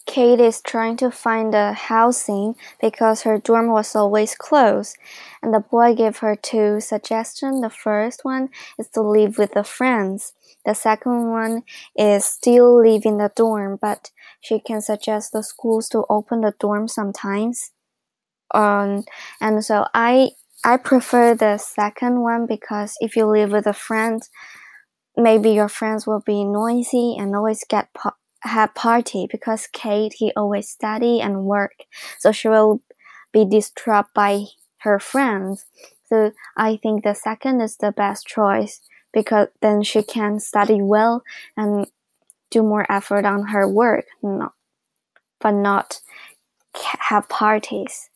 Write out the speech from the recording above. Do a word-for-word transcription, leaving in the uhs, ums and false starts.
Kate is trying to find a housing because her dorm was always closed, and the boy gave her two suggestions. The first one is to live with the friends. The second one is still live in the dorm, but she can suggest the schools to open the dorm sometimes. Um, and so I I prefer the second one because if you live with a friend, maybe your friends will be noisy and always get po- have party because Kate he always study and work, so she will be disturbed by her friends. So I think the second is the best choice because then she can study well and do more effort on her work, no, but not have parties.